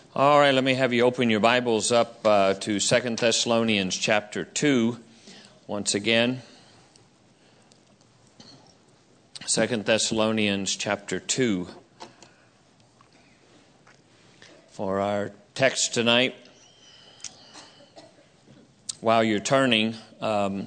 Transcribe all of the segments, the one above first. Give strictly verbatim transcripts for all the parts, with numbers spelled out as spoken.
All right, let me have you open your Bibles up uh, to Second Thessalonians chapter two once again. Second Thessalonians chapter two. For our text tonight, while you're turning, um,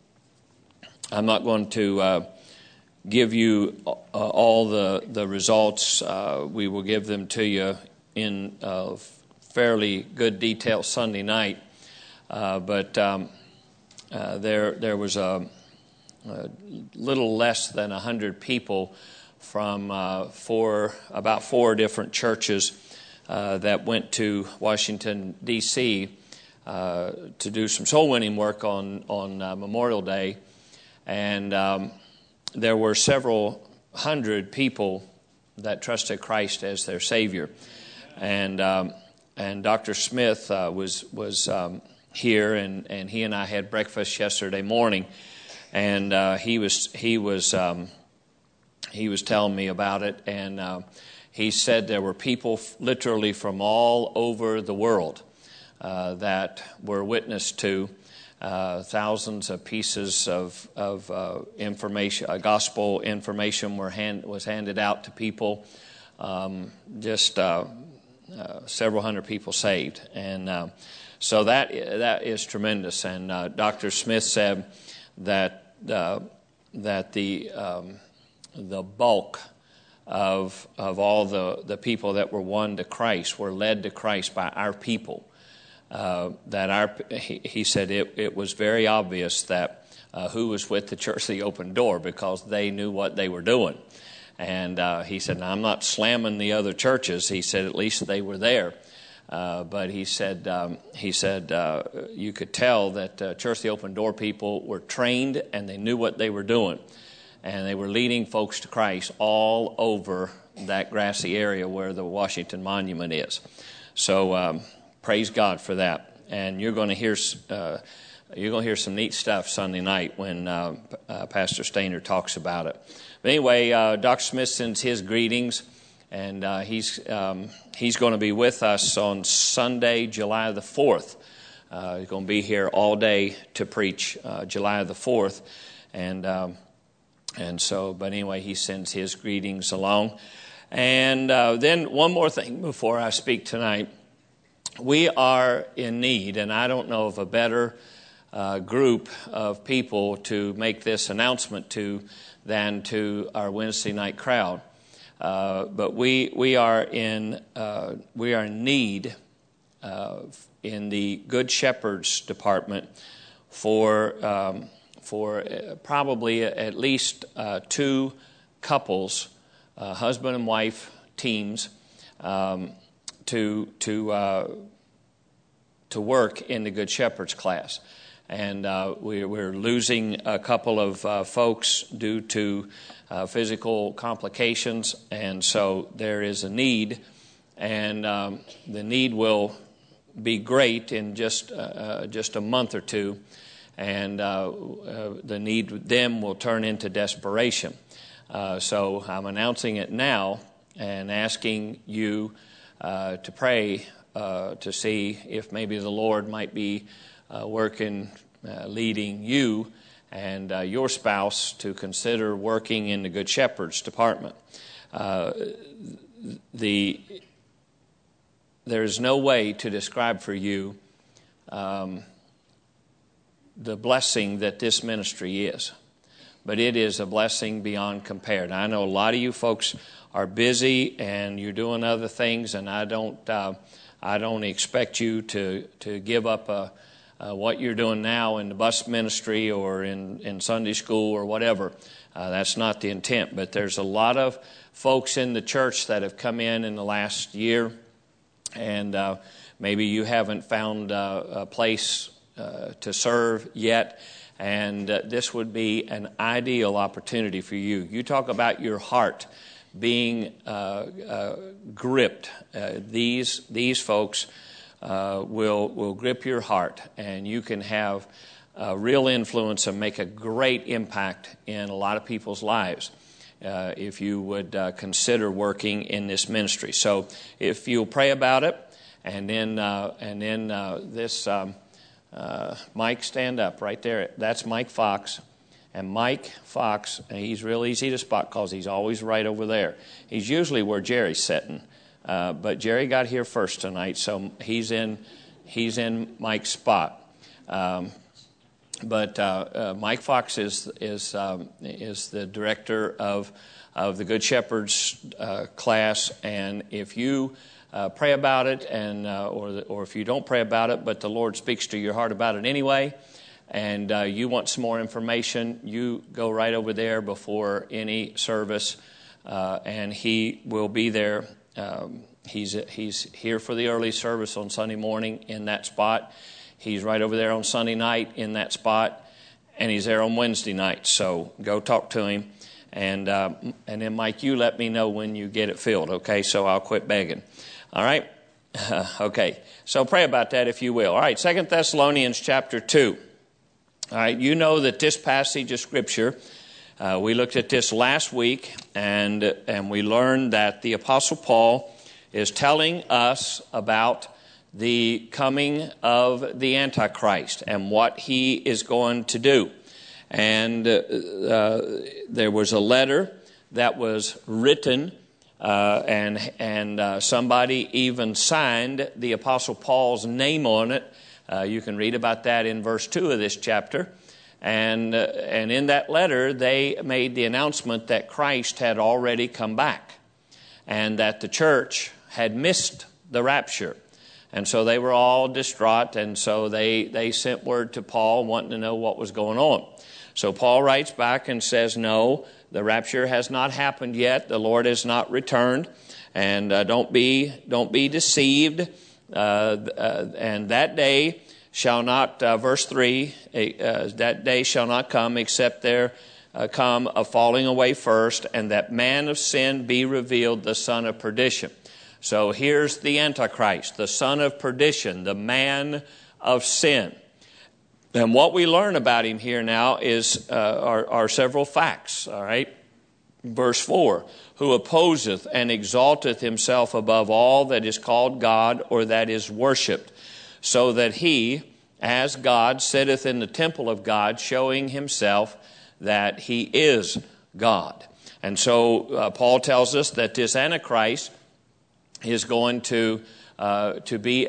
I'm not going to uh, give you uh, all the, the results. Uh, we will give them to you in uh, fairly good detail Sunday night, uh, but um, uh, there there was a, a little less than a hundred people from uh, four about four different churches uh, that went to Washington D C uh, to do some soul winning work on on uh, Memorial Day, and um, there were several hundred people that trusted Christ as their Savior. And um, and Doctor Smith uh, was was um, here, and, and he and I had breakfast yesterday morning, and uh, he was he was um, he was telling me about it, and uh, he said there were people f- literally from all over the world uh, that were witness to. Uh, thousands of pieces of of uh, information, uh, gospel information, were hand, was handed out to people. Um, just. Uh, Uh, several hundred people saved, and uh, so that that is tremendous. And uh, Doctor Smith said that uh, that the um, the bulk of of all the, the people that were won to Christ were led to Christ by our people. Uh, that our he, he said it, it was very obvious that uh, who was with the Church of the Open Door, because they knew what they were doing. And uh, he said, now, I'm not slamming the other churches. He said, at least they were there. Uh, but he said, um, he said uh, you could tell that uh, Church of the Open Door people were trained and they knew what they were doing. And they were leading folks to Christ all over that grassy area where the Washington Monument is. So um, praise God for that. And you're going to hear uh, you're going to hear some neat stuff Sunday night when uh, uh, Pastor Stainer talks about it. But anyway, uh, Doctor Smith sends his greetings, and uh, he's um, he's going to be with us on Sunday, July the fourth. Uh, he's going to be here all day to preach uh, July the fourth, and um, and so. But anyway, he sends his greetings along, and uh, then one more thing before I speak tonight. We are in need, and I don't know of a better uh, group of people to make this announcement to than to our Wednesday night crowd. Uh, but we we are in uh, we are in need uh, in the Good Shepherds department for um, for probably at least uh, two couples, uh, husband and wife teams, um, to to uh, to work in the Good Shepherds class. And uh, we, we're losing a couple of uh, folks due to uh, physical complications, and so there is a need, and um, the need will be great in just uh, just a month or two, and uh, uh, the need then will turn into desperation. Uh, so I'm announcing it now and asking you uh, to pray uh, to see if maybe the Lord might be Uh, working, uh, leading you and uh, your spouse to consider working in the Good Shepherds department. Uh, the there is no way to describe for you um, the blessing that this ministry is, but it is a blessing beyond compare. Now, I know a lot of you folks are busy and you're doing other things, and I don't uh, I don't expect you to to give up a Uh, what you're doing now in the bus ministry or in, in Sunday school or whatever. Uh, that's not the intent. But there's a lot of folks in the church that have come in in the last year, and uh, maybe you haven't found uh, a place uh, to serve yet, and uh, this would be an ideal opportunity for you. You talk about your heart being uh, uh, gripped. Uh, these these folks Uh, will will grip your heart, and you can have a real influence and make a great impact in a lot of people's lives. uh, if you would uh, consider working in this ministry. So if you'll pray about it And then, uh, and then uh, this, um, uh, Mike, stand up right there. That's Mike Fox. And Mike Fox, he's real easy to spot because he's always right over there. He's usually where Jerry's sitting. Uh, but Jerry got here first tonight, so he's in he's in Mike's spot. Um, but uh, uh, Mike Fox is is um, is the director of of the Good Shepherd's uh, class, and if you uh, pray about it, and uh, or the, or if you don't pray about it, but the Lord speaks to your heart about it anyway, and uh, you want some more information, you go right over there before any service, uh, and he will be there. Um, he's he's here for the early service on Sunday morning in that spot. He's right over there on Sunday night in that spot, and he's there on Wednesday night. So go talk to him, and uh, and then Mike, you let me know when you get it filled, okay? So I'll quit begging. All right, uh, okay. So pray about that if you will. All right, Second Thessalonians chapter two. All right, you know that this passage of Scripture. Uh, we looked at this last week, and and we learned that the Apostle Paul is telling us about the coming of the Antichrist and what he is going to do. And uh, uh, there was a letter that was written, uh, and and uh, somebody even signed the Apostle Paul's name on it. Uh, you can read about that in verse two of this chapter. And uh, and in that letter, they made the announcement that Christ had already come back and that the church had missed the rapture. And so they were all distraught, and so they, they sent word to Paul wanting to know what was going on. So Paul writes back and says, no, the rapture has not happened yet. The Lord has not returned, and uh, don't be don't be deceived. Uh, uh, and that day shall not, uh, verse three, uh, that day shall not come except there uh, come a falling away first, and that man of sin be revealed, the son of perdition. So here's the Antichrist, the son of perdition, the man of sin. And what we learn about him here now is uh, are, are several facts, all right? Verse four, who opposeth and exalteth himself above all that is called God or that is worshipped, so that he, as God, sitteth in the temple of God, showing himself that he is God. And so uh, Paul tells us that this Antichrist is going to uh, to be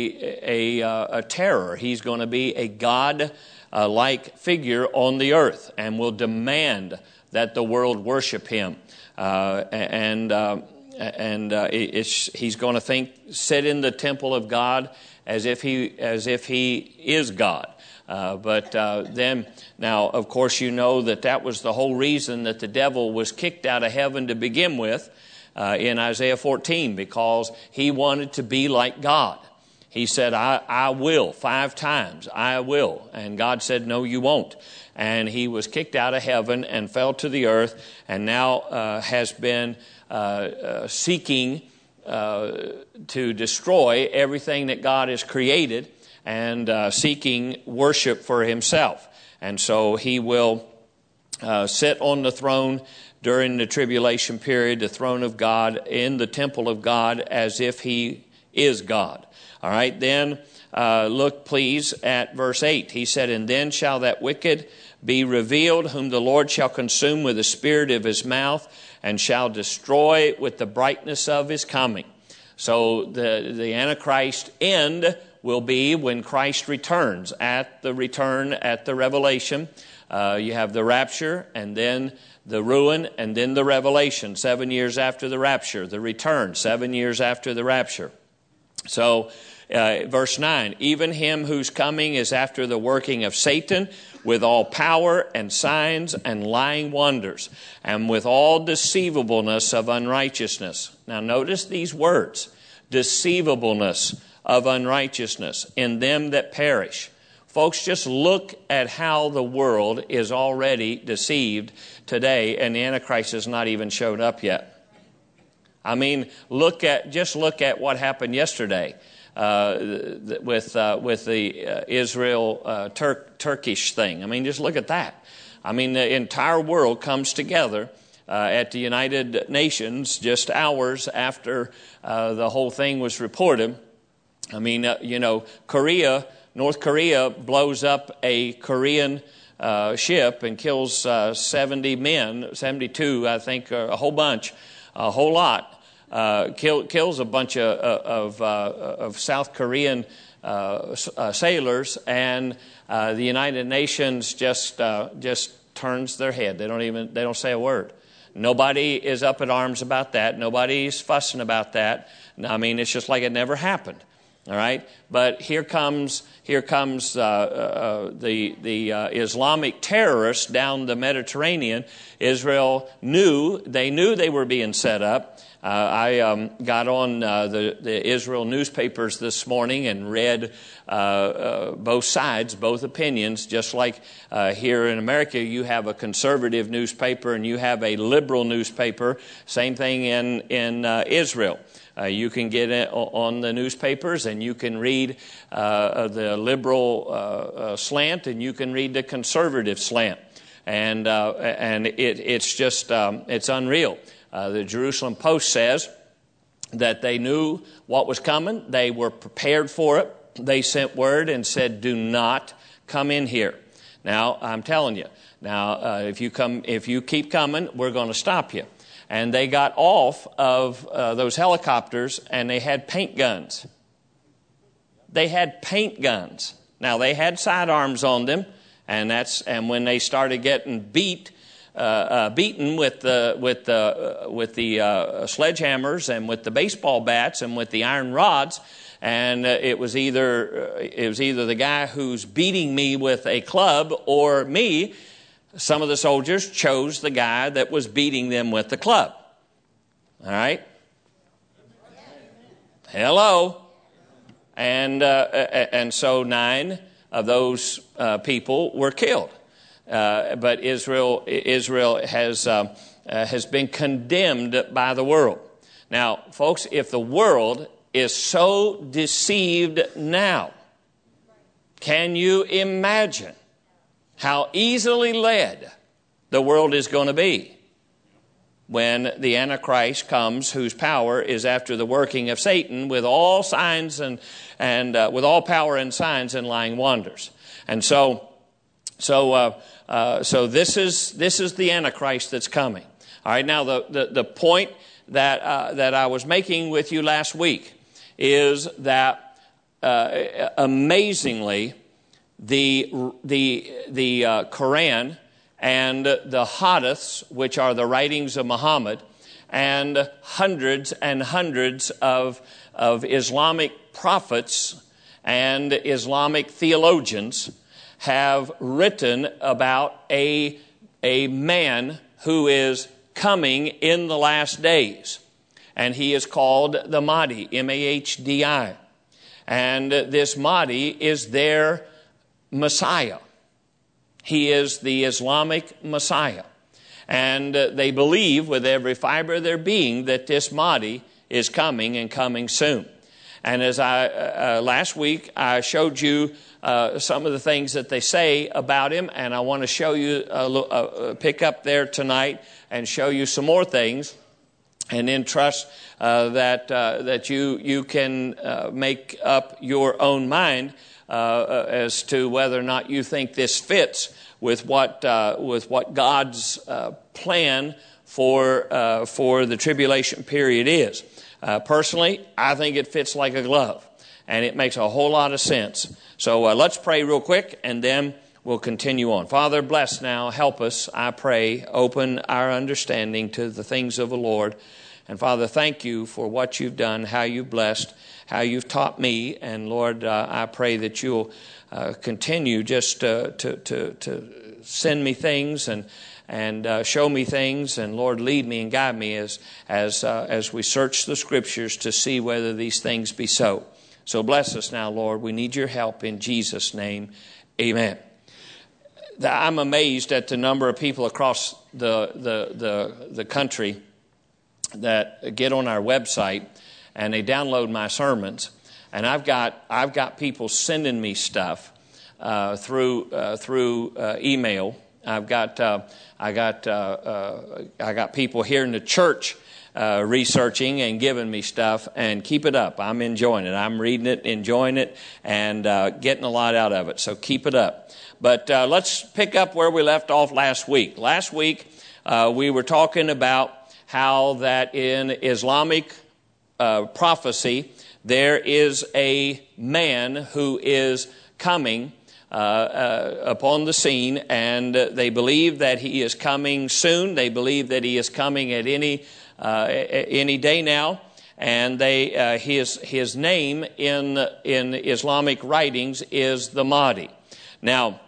a, a, a terror. He's going to be a God-like uh, figure on the earth and will demand that the world worship him. Uh, and uh, and uh, it's, he's going to think, sit in the temple of God as if he as if he is God. Uh, but uh, then, now, of course, you know that that was the whole reason that the devil was kicked out of heaven to begin with uh, in Isaiah fourteen, because he wanted to be like God. He said, I, I will, five times, I will. And God said, no, you won't. And he was kicked out of heaven and fell to the earth, and now uh, has been uh, uh, seeking uh, to destroy everything that God has created, and uh, seeking worship for himself. And so he will uh, sit on the throne during the tribulation period, the throne of God, in the temple of God, as if he is God. All right, then uh, look please at verse eight. He said, and then shall that wicked be revealed, whom the Lord shall consume with the spirit of his mouth, and shall destroy with the brightness of his coming. So the, the Antichrist end will be when Christ returns. At the return, at the revelation, uh, you have the rapture, and then the ruin, and then the revelation. Seven years after the rapture, the return. Seven years after the rapture. So, uh, verse nine, even him whose coming is after the working of Satan, with all power and signs and lying wonders, and with all deceivableness of unrighteousness. Now notice these words, deceivableness of unrighteousness in them that perish. Folks, just look at how the world is already deceived today, and the Antichrist has not even showed up yet. I mean, look at just look at what happened yesterday uh, with uh, with the uh, Israel uh, Turk, Turkish thing. I mean, just look at that. I mean, the entire world comes together uh, at the United Nations just hours after uh, the whole thing was reported. I mean, uh, you know, Korea, North Korea blows up a Korean uh, ship and kills uh, seventy men, seventy-two, I think, uh, a whole bunch, a whole lot. Uh, kill, kills a bunch of, of, uh, of South Korean uh, uh, sailors, and uh, the United Nations just uh, just turns their head. They don't even they don't say a word. Nobody is up in arms about that. Nobody's fussing about that. I mean, it's just like it never happened. All right, but here comes here comes uh, uh, the the uh, Islamic terrorists down the Mediterranean. Israel knew they knew they were being set up. Uh, I um, got on uh, the the Israel newspapers this morning and read uh, uh, both sides, both opinions. Just like uh, here in America, you have a conservative newspaper and you have a liberal newspaper. Same thing in in uh, Israel. Uh, you can get it on the newspapers and you can read uh, the liberal uh, uh, slant and you can read the conservative slant. And uh, and it, it's just, um, it's unreal. Uh, the Jerusalem Post says that they knew what was coming. They were prepared for it. They sent word and said, do not come in here. Now, I'm telling you, now, uh, if you come, if you keep coming, we're going to stop you. And they got off of uh, those helicopters and they had paint guns. They had paint guns. Now, they had sidearms on them, and that's and when they started getting beat, uh, uh, beaten with the with the uh, with the uh, sledgehammers and with the baseball bats and with the iron rods, and uh, it was either uh, it was either the guy who's beating me with a club or me. Some of the soldiers chose the guy that was beating them with the club. All right? Hello. And uh, and so nine of those uh, people were killed. Uh, but Israel Israel has uh, uh, has been condemned by the world. Now, folks, if the world is so deceived now, can you imagine how easily led the world is going to be when the Antichrist comes, whose power is after the working of Satan, with all signs and and uh, with all power and signs and lying wonders. And so, so uh, uh, so this is this is the Antichrist that's coming. All right. Now, the the, the point that uh, that I was making with you last week is that uh, amazingly, The the the uh, Quran and the Hadiths, which are the writings of Muhammad, and hundreds and hundreds of of Islamic prophets and Islamic theologians have written about a a man who is coming in the last days, and he is called the Mahdi, M A H D I, and this Mahdi is their Messiah. He is the Islamic Messiah. And uh, they believe with every fiber of their being that this Mahdi is coming and coming soon. And as I, uh, last week, I showed you uh, some of the things that they say about him, and I want to show you, uh, uh, pick up there tonight and show you some more things, and then trust uh, that uh, that you, you can uh, make up your own mind Uh, as to whether or not you think this fits with what uh, with what God's uh, plan for uh, for the tribulation period is. Uh, personally, I think it fits like a glove, and it makes a whole lot of sense. So uh, let's pray real quick, and then we'll continue on. Father, bless now. Help us, I pray. Open our understanding to the things of the Lord. And Father, thank you for what you've done, how you've blessed, how you've taught me. And Lord, uh, I pray that you'll uh, continue just uh, to, to, to send me things and and uh, show me things. And Lord, lead me and guide me as as uh, as we search the Scriptures to see whether these things be so. So bless us now, Lord. We need your help in Jesus' name. Amen. I'm amazed at the number of people across the the the, the country that get on our website and they download my sermons, and I've got I've got people sending me stuff uh, through uh, through uh, email. I've got uh, I got uh, uh, I got people here in the church uh, researching and giving me stuff, and keep it up. I'm enjoying it. I'm reading it, enjoying it, and uh, getting a lot out of it. So keep it up. But uh, let's pick up where we left off last week. Last week, uh, we were talking about how that in Islamic uh, prophecy, there is a man who is coming uh, uh, upon the scene, and uh, they believe that he is coming soon. They believe that he is coming at any uh, any day now, and they uh, his his name in in Islamic writings is the Mahdi. Now,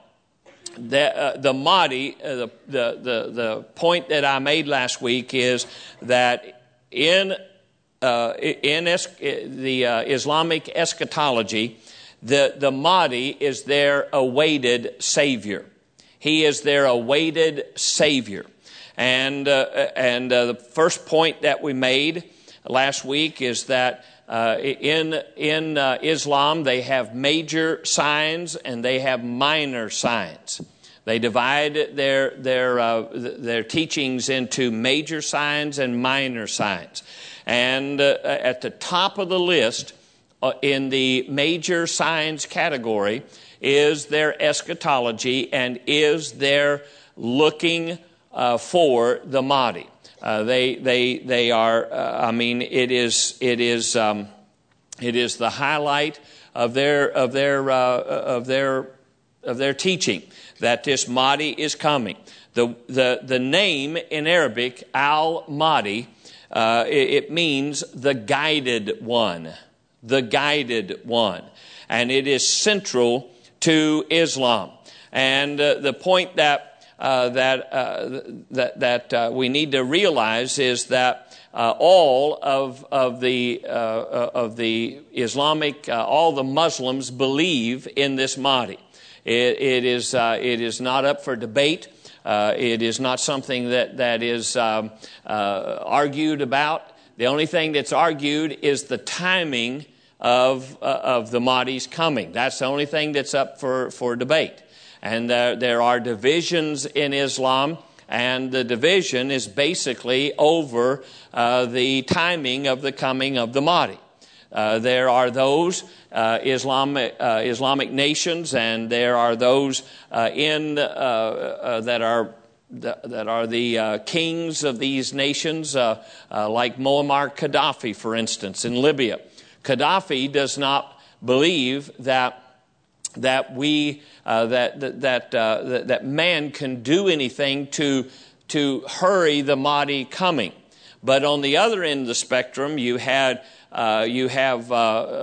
the uh, the Mahdi, uh, the, the the the point that I made last week is that in uh, in es- the uh, Islamic eschatology, The, the Mahdi is their awaited Savior. He is their awaited Savior. And uh, and uh, the first point that we made last week is that uh, in in uh, Islam they have major signs and they have minor signs. They divide their their uh, their teachings into major signs and minor signs. And uh, at the top of the list, Uh, in the major signs category, is their eschatology and is their looking uh, for the Mahdi. Uh, they they they are. Uh, I mean, it is it is um, it is the highlight of their of their uh, of their of their teaching that this Mahdi is coming. The the the name in Arabic, Al-Mahdi, uh, it, it means the guided one. The guided one. And it is central to Islam. And uh, the point that uh, that uh, that that uh, we need to realize is that uh, all of of the uh, of the Islamic, uh, all the Muslims believe in this Mahdi. It, it is uh, it is not up for debate. Uh, it is not something that that is um, uh, argued about. The only thing that's argued is the timing of uh, of the Mahdi's coming. That's the only thing that's up for, for debate. And there, there are divisions in Islam, and the division is basically over uh, the timing of the coming of the Mahdi. Uh, there are those uh, Islamic uh, Islamic nations, and there are those uh, in uh, uh, that are that are the uh, kings of these nations, uh, uh, like Muammar Gaddafi, for instance, in Libya. Gaddafi does not believe that that we uh, that that that, uh, that that man can do anything to to hurry the Mahdi coming. But on the other end of the spectrum, you had uh, you have uh,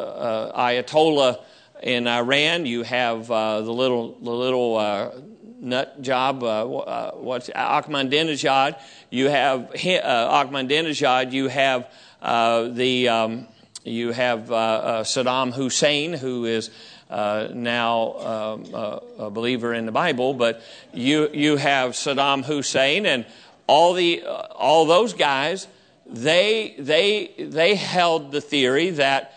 uh, Ayatollah in Iran. You have uh, the little the little. Uh, nut job, uh, uh, what's Ahmadinejad. You have uh, Ahmadinejad. You have uh, the um, you have uh, uh, Saddam Hussein, who is uh, now um, uh, a believer in the Bible. But you you have Saddam Hussein and all the uh, all those guys. They they they held the theory that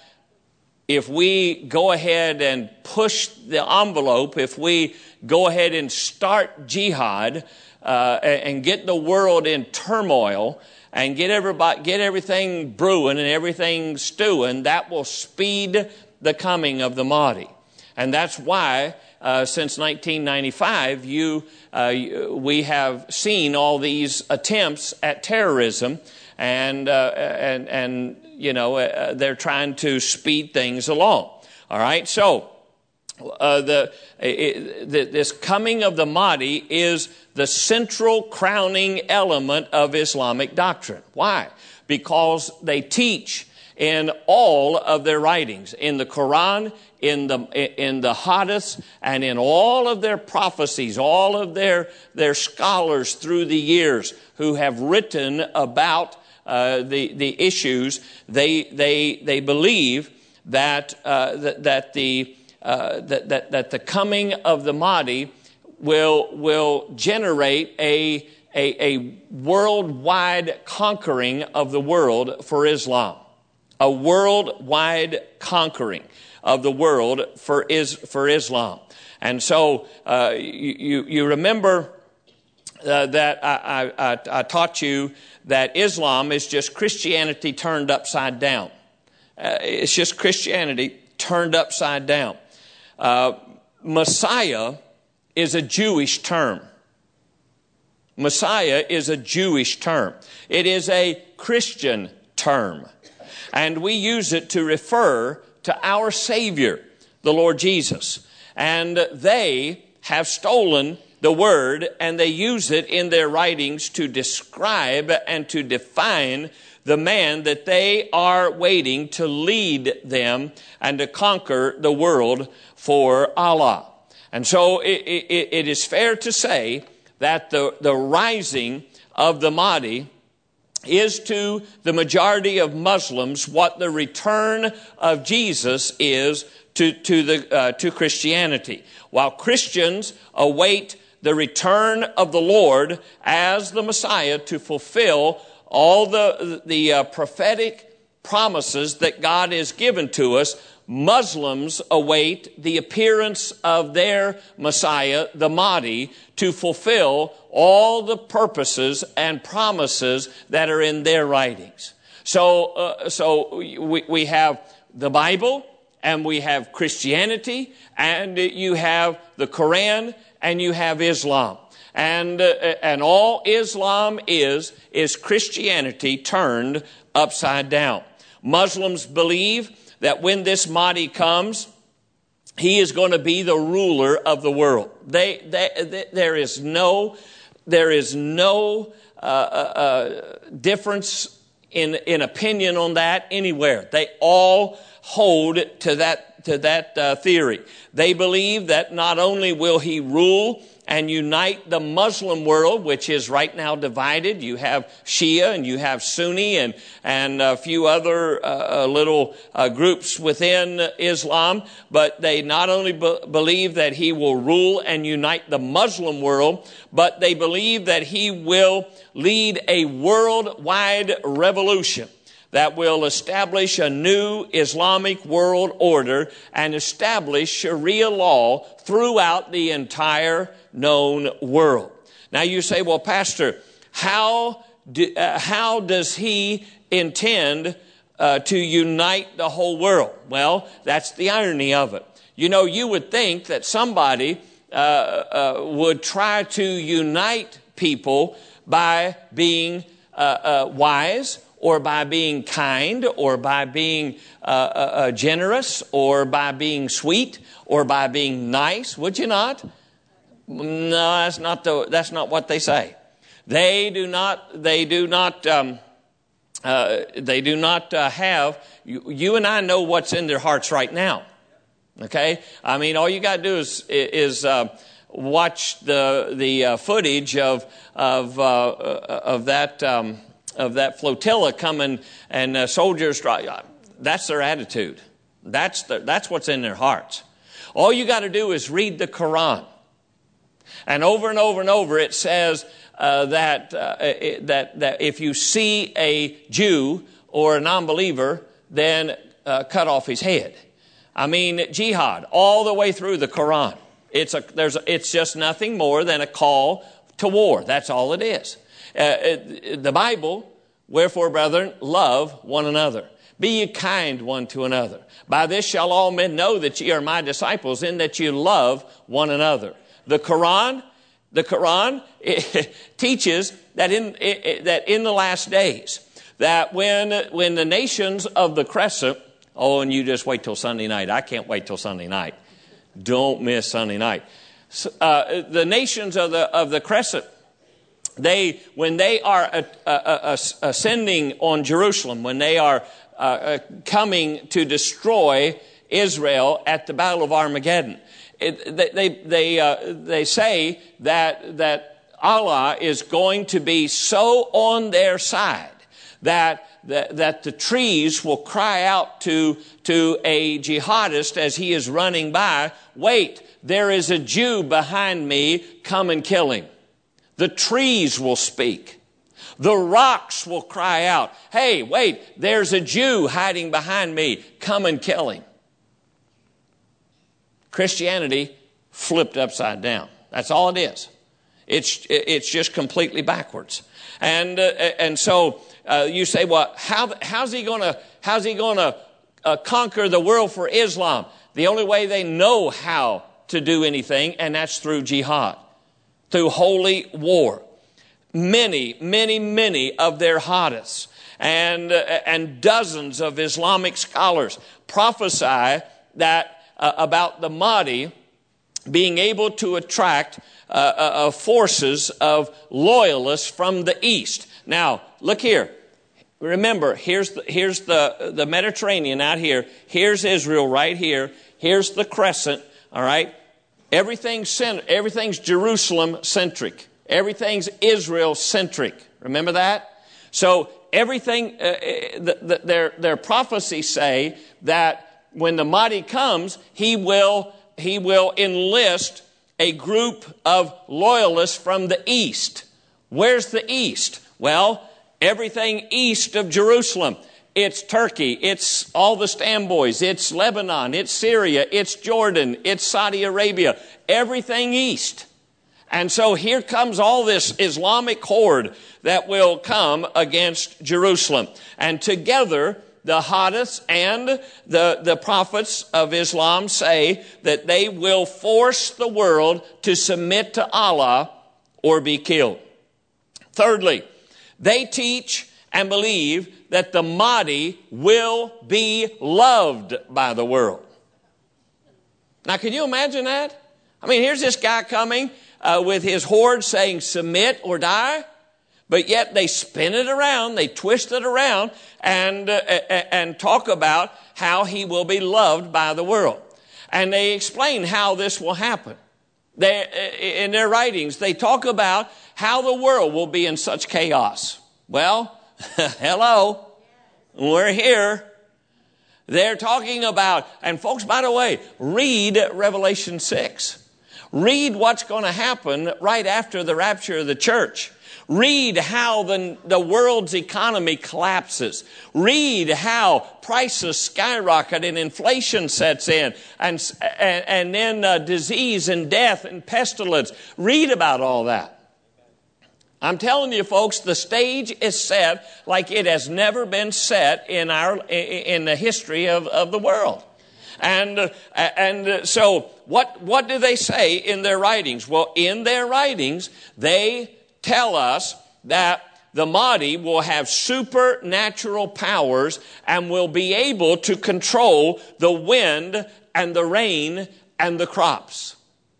if we go ahead and push the envelope, if we go ahead and start jihad uh, and get the world in turmoil and get everybody, get everything brewing and everything stewing, that will speed the coming of the Mahdi. And that's why uh, since nineteen ninety-five, you uh, we have seen all these attempts at terrorism, and uh, and and you know uh, they're trying to speed things along. All right, so. Uh, the, it, the this coming of the Mahdi is the central crowning element of Islamic doctrine. Why? Because they teach in all of their writings, in the Quran, in the in the Hadiths, and in all of their prophecies, all of their their scholars through the years who have written about uh, the the issues. They they they believe that uh, that, that the Uh, that, that that the coming of the Mahdi will will generate a, a a worldwide conquering of the world for Islam, a worldwide conquering of the world for is for Islam. And so uh, you you remember uh, that I, I, I taught you that Islam is just Christianity turned upside down. Uh, it's just Christianity turned upside down. Uh, Messiah is a Jewish term. Messiah is a Jewish term. It is a Christian term. And we use it to refer to our Savior, the Lord Jesus. And they have stolen the word and they use it in their writings to describe and to define the man that they are waiting to lead them and to conquer the world for Allah. And so it, it, it is fair to say that the, the rising of the Mahdi is to the majority of Muslims what the return of Jesus is to, to, the, uh, to Christianity. While Christians await the return of the Lord as the Messiah to fulfill all the, the uh, prophetic promises that God has given to us, Muslims await the appearance of their Messiah, the Mahdi, to fulfill all the purposes and promises that are in their writings. So, uh, so we, we have the Bible, and we have Christianity, and you have the Quran, and you have Islam. And, uh, and all Islam is, is Christianity turned upside down. Muslims believe that when this Mahdi comes, he is going to be the ruler of the world. They, they, they, there is no, there is no uh, uh, difference in, in opinion on that anywhere. They all hold to that, to that uh, theory. They believe that not only will he rule and unite the Muslim world, which is right now divided. You have Shia and you have Sunni and, and a few other uh, little uh, groups within Islam. But they not only be- believe that he will rule and unite the Muslim world, but they believe that he will lead a worldwide revolution that will establish a new Islamic world order and establish Sharia law throughout the entire known world. Now you say, well, Pastor, how do, uh, how does he intend uh, to unite the whole world? Well, that's the irony of it. You know, you would think that somebody uh, uh, would try to unite people by being uh, uh, wise, or by being kind, or by being uh, uh, generous, or by being sweet, or by being nice. Would you not? No, that's not the. That's not what they say. They do not. They do not. Um, uh, they do not uh, have. You, you and I know what's in their hearts right now. Okay. I mean, all you got to do is is uh, watch the the uh, footage of of uh, of that. Um, of that flotilla coming and uh, soldiers, that's their attitude. That's the, that's what's in their hearts. All you got to do is read the Quran. And over and over and over it says uh, that, uh, it, that, that if you see a Jew or a non-believer, then uh, cut off his head. I mean, jihad, all the way through the Quran. It's, a, there's a, it's just nothing more than a call to war. That's all it is. Uh, it, the Bible, wherefore, brethren, love one another. Be ye kind one to another. By this shall all men know that ye are my disciples, in that you love one another. The Quran, the Quran it, teaches that in it, that in the last days, that when when the nations of the crescent, oh, and you just wait till Sunday night. I can't wait till Sunday night. Don't miss Sunday night. Uh, the nations of the of the crescent. They, when they are uh, uh, ascending on Jerusalem, when they are uh, uh, coming to destroy Israel at the Battle of Armageddon, it, they they they, uh, they say that that Allah is going to be so on their side that that, that the trees will cry out to to a jihadist as he is running by, "Wait, there is a Jew behind me. Come and kill him." The trees will speak. The rocks will cry out, "Hey, wait, there's a Jew hiding behind me. Come and kill him." Christianity flipped upside down. That's all it is. It's it's just completely backwards. And uh, and so uh, you say, well, how how's he going to how's he going to uh, conquer the world for Islam? The only way they know how to do anything, and that's through jihad, through holy war. Many, many, many of their hadiths and uh, and dozens of Islamic scholars prophesy that uh, about the Mahdi being able to attract uh, uh, forces of loyalists from the east. Now, look here. Remember, here's the, here's the, the Mediterranean out here. Here's Israel right here. Here's the crescent, all right? Everything's, everything's Jerusalem-centric. Everything's Israel-centric. Remember that? So everything, uh, the, the, their, their prophecies say that when the Mahdi comes, he will, he will enlist a group of loyalists from the east. Where's the east? Well, everything east of Jerusalem. It's Turkey, it's all the Stamboys, it's Lebanon, it's Syria, it's Jordan, it's Saudi Arabia, everything east. And so here comes all this Islamic horde that will come against Jerusalem. And together, the hadiths and the, the prophets of Islam say that they will force the world to submit to Allah or be killed. Thirdly, they teach and believe that the Mahdi will be loved by the world. Now, can you imagine that? I mean, here's this guy coming uh, with his horde saying, submit or die. But yet they spin it around, they twist it around, and, uh, and talk about how he will be loved by the world. And they explain how this will happen. They, in their writings, they talk about how the world will be in such chaos. Well, hello, we're here. They're talking about, and folks, by the way, read Revelation six. Read what's going to happen right after the rapture of the church. Read how the, the world's economy collapses. Read how prices skyrocket and inflation sets in, and, and, and then uh, disease and death and pestilence. Read about all that. I'm telling you, folks, the stage is set like it has never been set in our in the history of, of the world. And uh, and uh, so what what do they say in their writings? Well, in their writings, they tell us that the Mahdi will have supernatural powers and will be able to control the wind and the rain and the crops.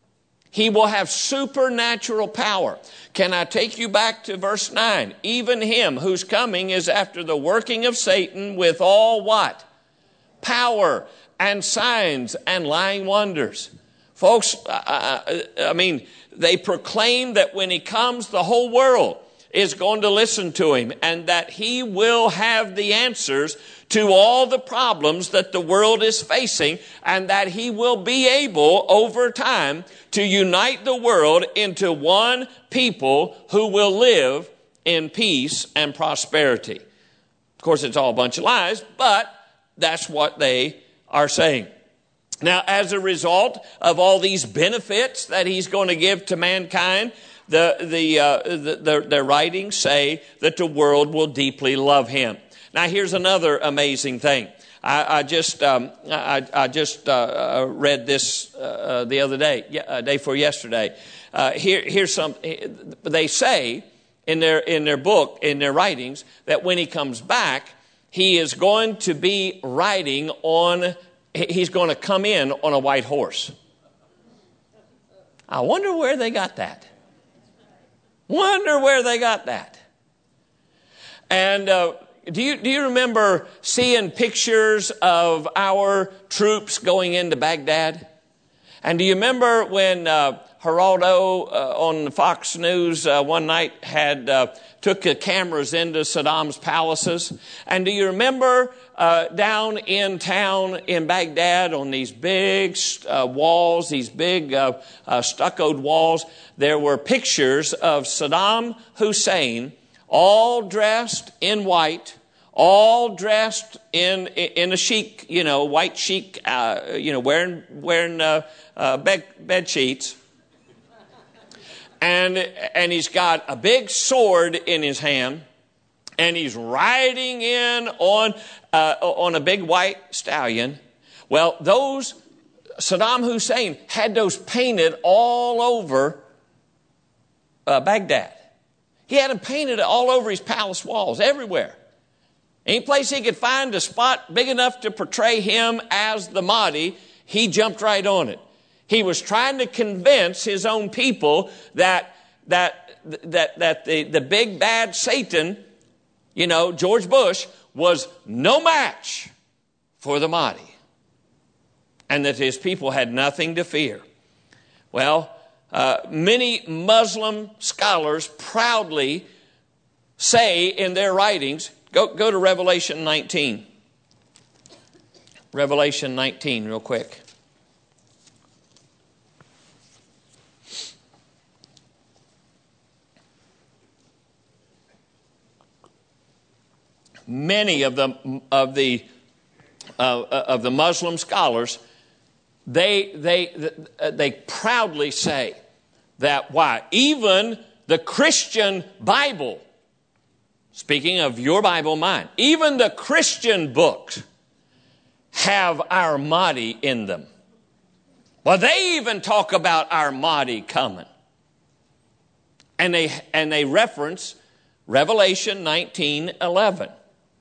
He will have supernatural power. Can I take you back to verse nine? Even him whose coming is after the working of Satan with all what? Power and signs and lying wonders. Folks, I, I, I mean, they proclaim that when he comes, the whole world is going to listen to him, and that he will have the answers to all the problems that the world is facing, and that he will be able over time to unite the world into one people who will live in peace and prosperity. Of course, it's all a bunch of lies, but that's what they are saying. Now, as a result of all these benefits that he's going to give to mankind, the the, uh, the, the their writings say that the world will deeply love him. Now, here's another amazing thing. I, I just um, I, I just uh, read this uh, the other day, uh, day before yesterday. Uh, here, here's some. They say in their in their book, in their writings, that when he comes back, he is going to be riding on. He's going to come in on a white horse. I wonder where they got that. Wonder where they got that. And uh, do you do you remember seeing pictures of our troops going into Baghdad? And do you remember when uh, Geraldo uh, on Fox News uh, one night had uh, took the cameras into Saddam's palaces? And do you remember uh, down in town in Baghdad on these big uh, walls, these big uh, uh, stuccoed walls, there were pictures of Saddam Hussein all dressed in white, all dressed in in a chic, you know, white chic, uh, you know, wearing wearing uh, uh, bed, bed sheets. and, and he's got a big sword in his hand, and he's riding in on, uh, on a big white stallion. Well, those, Saddam Hussein had those painted all over uh, Baghdad. He had them painted all over his palace walls, everywhere. Any place he could find a spot big enough to portray him as the Mahdi, he jumped right on it. He was trying to convince his own people that that that that the, the big bad Satan, you know, George Bush, was no match for the Mahdi, and that his people had nothing to fear. Well, uh, many Muslim scholars proudly say in their writings, Go, go to Revelation nineteen. Revelation nineteen, real quick. Many of the of the uh, of the Muslim scholars, they they they proudly say that why even the Christian Bible. Speaking of your Bible, mine, even the Christian books have our Mahdi in them. Well, they even talk about our Mahdi coming. And they, and they reference Revelation nineteen eleven.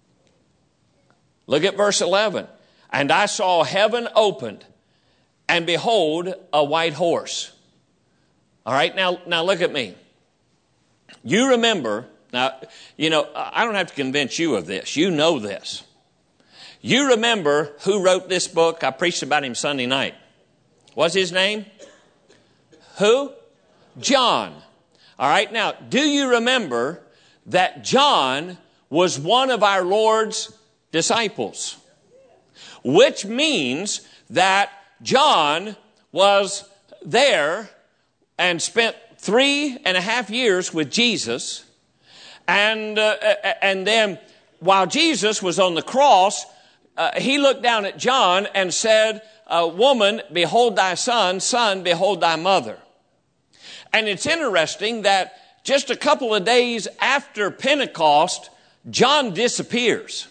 Look at verse eleven. And I saw heaven opened, and behold, a white horse. All right, now, now look at me. You remember... Now, you know, I don't have to convince you of this. You know this. You remember who wrote this book? I preached about him Sunday night. What's his name? Who? John. All right. Now, do you remember that John was one of our Lord's disciples? Which means that John was there and spent three and a half years with Jesus. And uh, and then while Jesus was on the cross, uh, he looked down at John and said, uh, woman, behold thy son, son, behold thy mother. And it's interesting that just a couple of days after Pentecost, John disappears.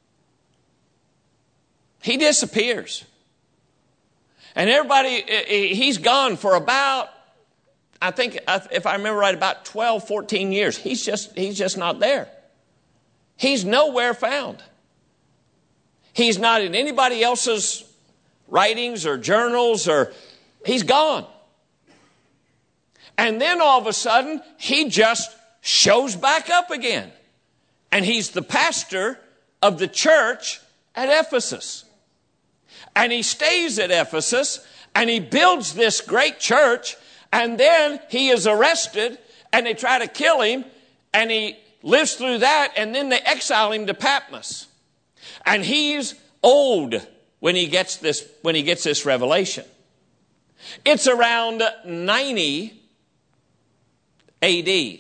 He disappears. And everybody, he's gone for about, I think, if I remember right, about twelve, fourteen years. He's just, he's just not there. He's nowhere found. He's not in anybody else's writings or journals, or he's gone. And then all of a sudden, he just shows back up again. And he's the pastor of the church at Ephesus. And he stays at Ephesus, and he builds this great church. And then he is arrested, and they try to kill him, and he lives through that, and then they exile him to Patmos. And he's old when he gets this, when he gets this revelation. It's around ninety A D.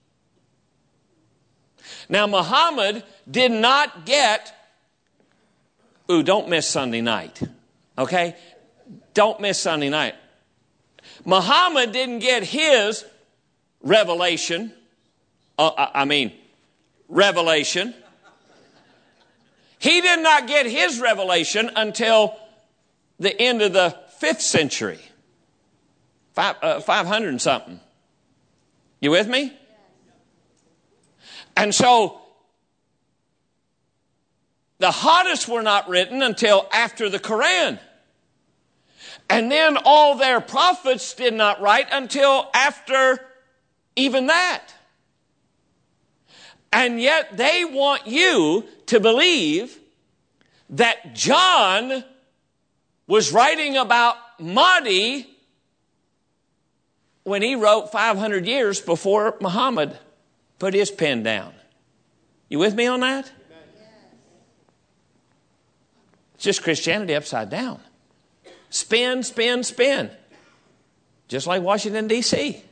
Now, Muhammad did not get, ooh, don't miss Sunday night, okay? Don't miss Sunday night. Muhammad didn't get his revelation, uh, I mean, revelation. He did not get his revelation until the end of the fifth century, five, uh, five hundred and something. You with me? And so, the Hadiths were not written until after the Quran. And then all their prophets did not write until after even that. And yet they want you to believe that John was writing about Mahdi when he wrote five hundred years before Muhammad put his pen down. You with me on that? It's just Christianity upside down. Spin, spin, spin. Just like Washington, D C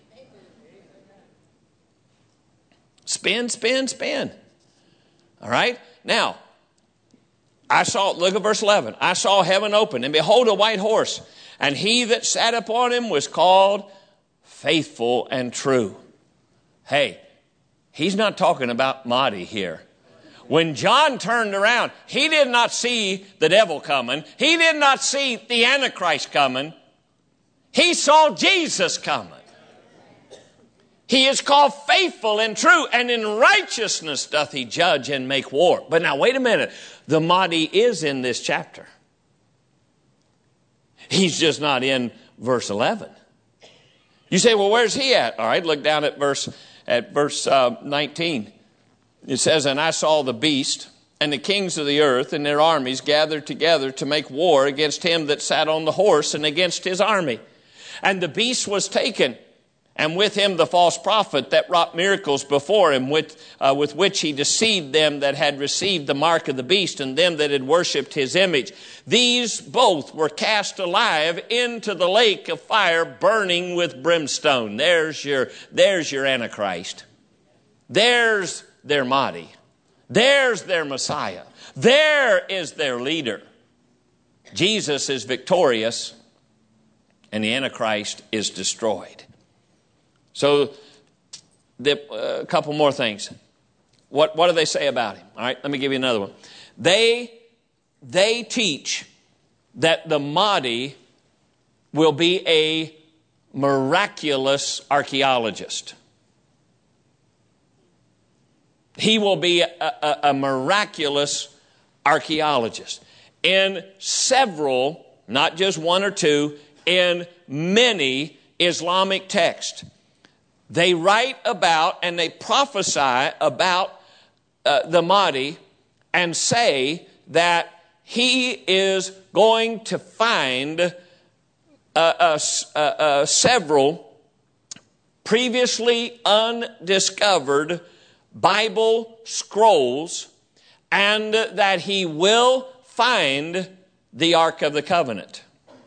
Spin, spin, spin. All right? Now, I saw, look at verse eleven. I saw heaven open, and behold, a white horse. And he that sat upon him was called faithful and true. Hey, he's not talking about Mahdi here. When John turned around, he did not see the devil coming. He did not see the Antichrist coming. He saw Jesus coming. He is called faithful and true, and in righteousness doth he judge and make war. But now, wait a minute. The Mahdi is in this chapter. He's just not in verse eleven. You say, well, where's he at? All right, look down at verse at verse uh, nineteen. It says, and I saw the beast and the kings of the earth and their armies gathered together to make war against him that sat on the horse and against his army. And the beast was taken, and with him the false prophet that wrought miracles before him, with, uh, with which he deceived them that had received the mark of the beast and them that had worshipped his image. These both were cast alive into the lake of fire burning with brimstone. There's your, there's your Antichrist. There's their Mahdi. There's their Messiah. There is their leader. Jesus is victorious and the Antichrist is destroyed. So, the, uh, a couple more things. What, what do they say about him? All right, let me give you another one. They, they teach that the Mahdi will be a miraculous archaeologist. He will be a, a, a miraculous archaeologist. In several, not just one or two, in many Islamic texts, they write about and they prophesy about uh, the Mahdi and say that he is going to find uh, uh, uh, uh, several previously undiscovered Bible scrolls, and that he will find the Ark of the Covenant.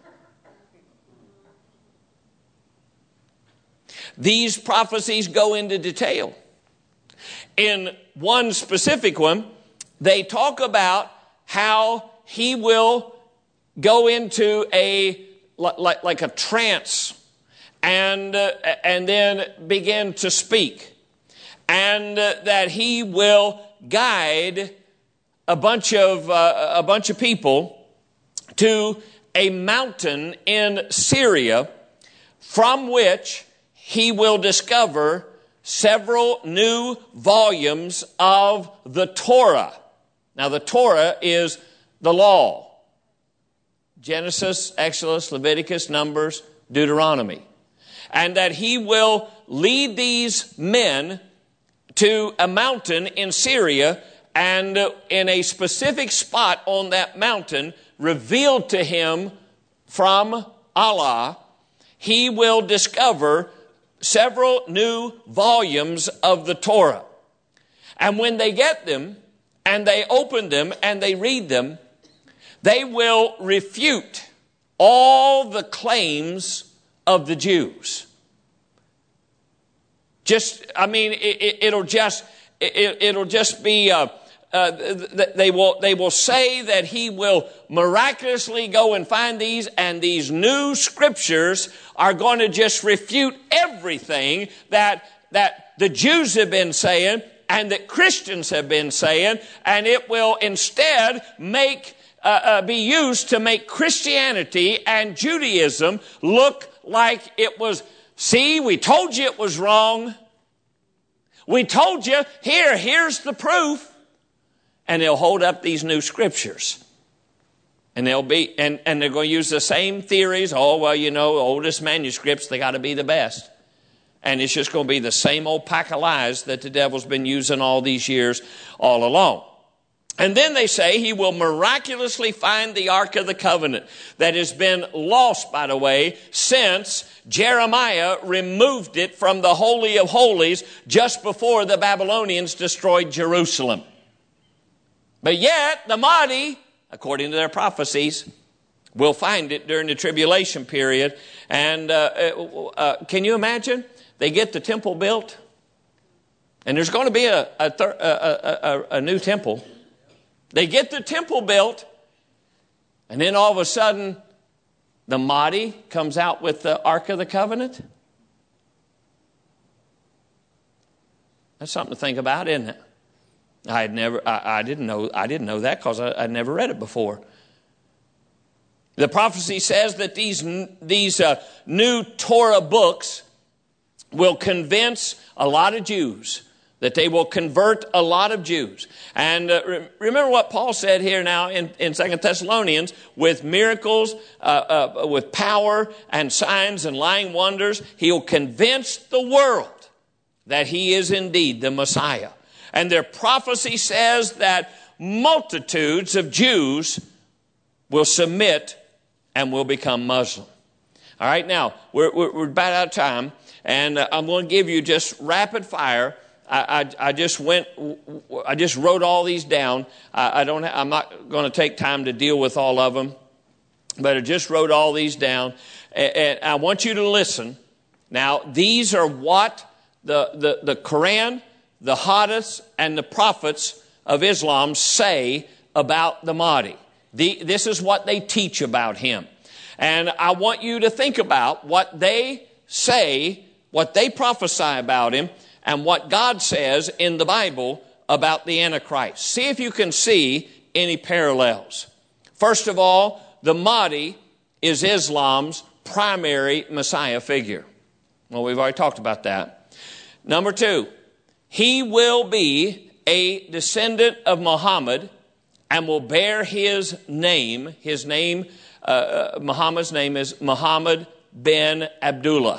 These prophecies go into detail. In one specific one, they talk about how he will go into a like, like a trance and uh, and then begin to speak. And uh, that he will guide a bunch of uh, a bunch of people to a mountain in Syria, from which he will discover several new volumes of the Torah. Now, the Torah is the law: Genesis, Exodus, Leviticus, Numbers, Deuteronomy, and that he will lead these men to a mountain in Syria, and in a specific spot on that mountain revealed to him from Allah, he will discover several new volumes of the Torah. And when they get them and they open them and they read them, they will refute all the claims of the Jews. Just, I mean, it, it, it'll just, it, it'll just be, uh, uh, they will, they will say that he will miraculously go and find these, and these new scriptures are going to just refute everything that, that the Jews have been saying and that Christians have been saying, and it will instead make, uh, uh, be used to make Christianity and Judaism look like it was. See, we told you it was wrong. We told you, here, here's the proof. And they'll hold up these new scriptures. And they'll be, and, and they're going to use the same theories. Oh, well, you know, oldest manuscripts, they got to be the best. And it's just going to be the same old pack of lies that the devil's been using all these years all along. And then they say he will miraculously find the Ark of the Covenant that has been lost, by the way, since Jeremiah removed it from the Holy of Holies just before the Babylonians destroyed Jerusalem. But yet, the Mahdi, according to their prophecies, will find it during the tribulation period. And uh, uh, can you imagine? They get the temple built, and there's going to be a, a, thir- a, a, a new temple. They get the temple built, and then all of a sudden, the Mahdi comes out with the Ark of the Covenant. That's something to think about, isn't it? I had never, I, I didn't know, I didn't know that because I'd never read it before. The prophecy says that these these uh, new Torah books will convince a lot of Jews, that they will convert a lot of Jews. And uh, re- remember what Paul said here now in, in Second Thessalonians, with miracles, uh, uh, with power and signs and lying wonders, he'll convince the world that he is indeed the Messiah. And their prophecy says that multitudes of Jews will submit and will become Muslim. All right, now, we're, we're, we're about out of time, and uh, I'm going to give you just rapid fire. I, I, I just went, I just wrote all these down. I, I don't, I'm not going to take time to deal with all of them, but I just wrote all these down, and, and I want you to listen. Now, these are what the, the, the Quran, the Hadiths, and the prophets of Islam say about the Mahdi. The, this is what they teach about him. And I want you to think about what they say, what they prophesy about him, and what God says in the Bible about the Antichrist. See if you can see any parallels. First of all, the Mahdi is Islam's primary Messiah figure. Well, we've already talked about that. Number two, he will be a descendant of Muhammad and will bear his name. His name, uh, Muhammad's name is Muhammad bin Abdullah.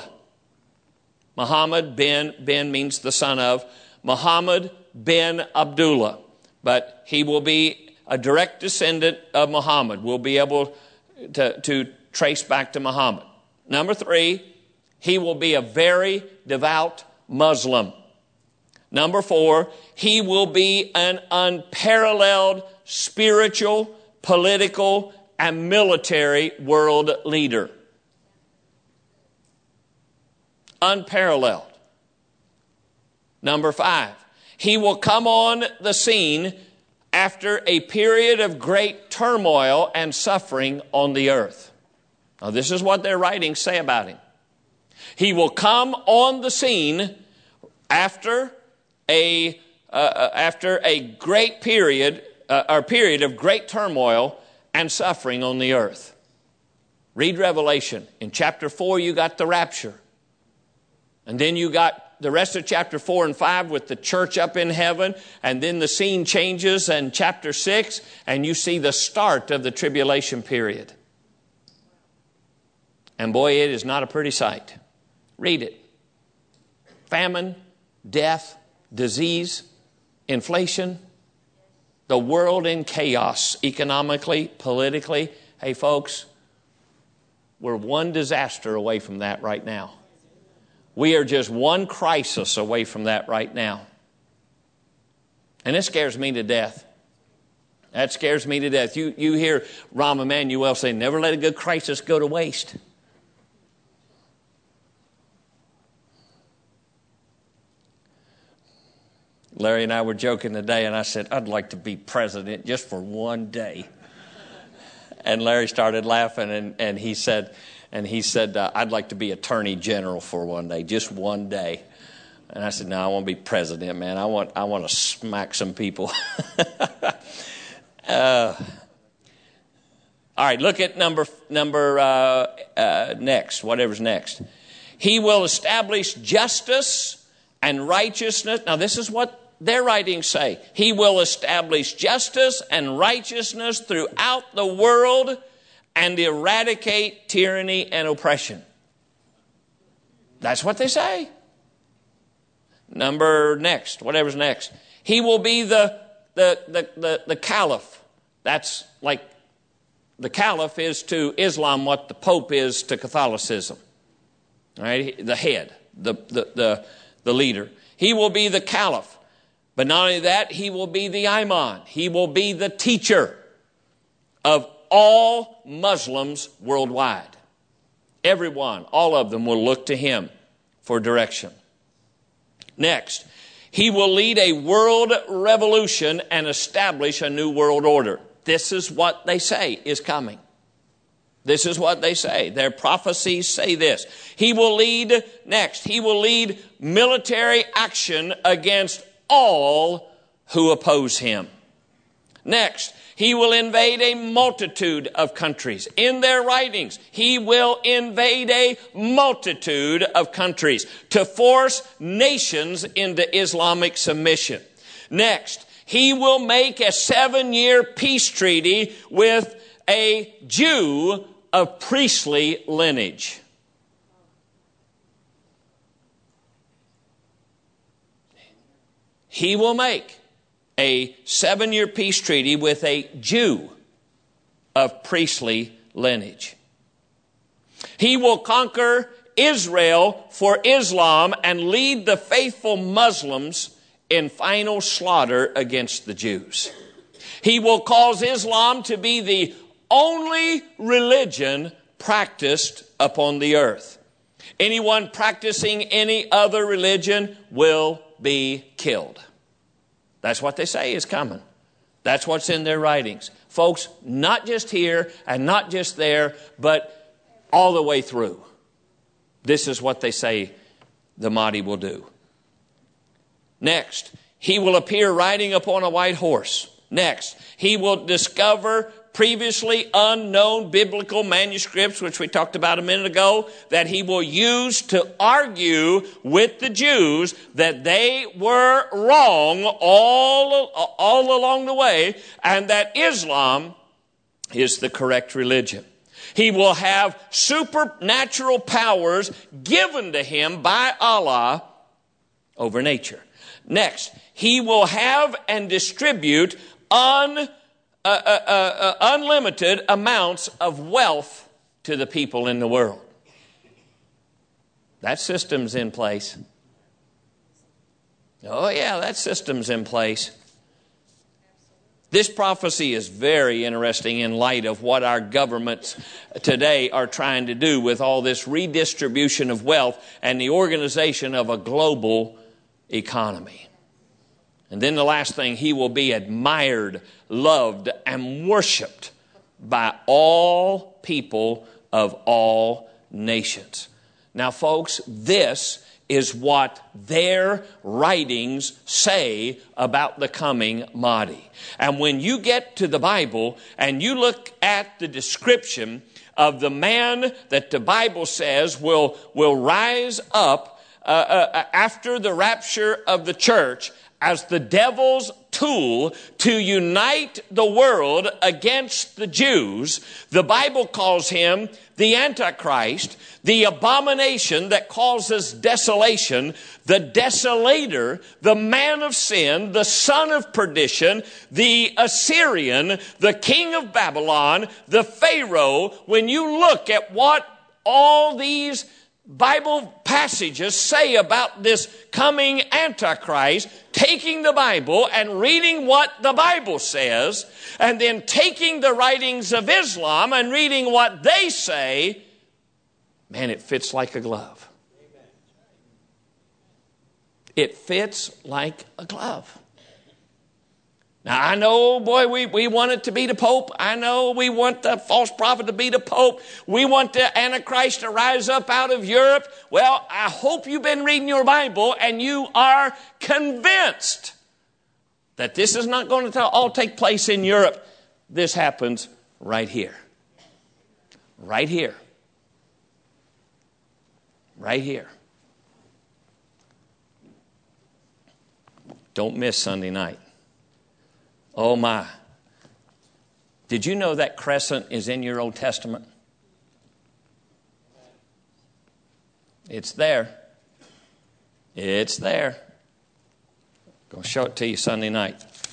Muhammad bin, bin means the son of, Muhammad bin Abdullah. But he will be a direct descendant of Muhammad. We'll be able to, to trace back to Muhammad. Number three, he will be a very devout Muslim. Number four, he will be an unparalleled spiritual, political, and military world leader. Unparalleled. Number five, he will come on the scene after a period of great turmoil and suffering on the earth. Now, this is what their writings say about him. He will come on the scene after a uh, after a great period, uh, or period of great turmoil and suffering on the earth. Read Revelation. In chapter four, you got the rapture. And then you got the rest of chapter four and five with the church up in heaven. And then the scene changes in chapter six, and you see the start of the tribulation period. And boy, it is not a pretty sight. Read it. Famine, death, disease, inflation, the world in chaos, economically, politically. Hey, folks, we're one disaster away from that right now. We are just one crisis away from that right now. And it scares me to death. That scares me to death. You, you hear Rahm Emanuel say, never let a good crisis go to waste. Larry and I were joking today, and I said, I'd like to be president just for one day. And Larry started laughing, and, and he said, and he said, uh, I'd like to be attorney general for one day, just one day. And I said, no, I want to be president, man. I want, I want to smack some people. uh, all right, look at number number uh, uh, next, whatever's next. He will establish justice and righteousness. Now, this is what their writings say. He will establish justice and righteousness throughout the world and eradicate tyranny and oppression. That's what they say. Number next, whatever's next. He will be the, the, the, the, the caliph. That's like the caliph is to Islam what the Pope is to Catholicism. All right, the head, the, the, the, the leader. He will be the caliph. But not only that, he will be the imam. He will be the teacher of all Muslims worldwide. Everyone, all of them will look to him for direction. Next, he will lead a world revolution and establish a new world order. This is what they say is coming. This is what they say. Their prophecies say this. He will lead, next, he will lead military action against all who oppose him. Next, he will invade a multitude of countries. In their writings, he will invade a multitude of countries to force nations into Islamic submission. Next, he will make a seven-year peace treaty with a Jew of priestly lineage. He will make a seven-year peace treaty with a Jew of priestly lineage. He will conquer Israel for Islam and lead the faithful Muslims in final slaughter against the Jews. He will cause Islam to be the only religion practiced upon the earth. Anyone practicing any other religion will be killed. That's what they say is coming. That's what's in their writings. Folks, not just here and not just there, but all the way through. This is what they say the Mahdi will do. Next, he will appear riding upon a white horse. Next, he will discover previously unknown biblical manuscripts, which we talked about a minute ago, that he will use to argue with the Jews that they were wrong all, all along the way, and that Islam is the correct religion. He will have supernatural powers given to him by Allah over nature. Next, he will have and distribute un Uh, uh, uh, uh, unlimited amounts of wealth to the people in the world. That system's in place. Oh yeah, that system's in place. This prophecy is very interesting in light of what our governments today are trying to do with all this redistribution of wealth and the organization of a global economy. And then the last thing, he will be admired, loved, and worshiped by all people of all nations. Now, folks, this is what their writings say about the coming Mahdi. And when you get to the Bible and you look at the description of the man that the Bible says will, will rise up uh, uh, after the rapture of the church as the devil's tool to unite the world against the Jews, the Bible calls him the Antichrist, the abomination that causes desolation, the desolator, the man of sin, the son of perdition, the Assyrian, the king of Babylon, the Pharaoh. When you look at what all these Bible passages say about this coming Antichrist, taking the Bible and reading what the Bible says, and then taking the writings of Islam and reading what they say, man, it fits like a glove. It fits like a glove. Now, I know, boy, we, we want it to be the Pope. I know we want the false prophet to be the Pope. We want the Antichrist to rise up out of Europe. Well, I hope you've been reading your Bible and you are convinced that this is not going to all take place in Europe. This happens right here. Right here. Right here. Don't miss Sunday night. Oh my. Did you know that crescent is in your Old Testament? It's there. It's there. I'm going to show it to you Sunday night.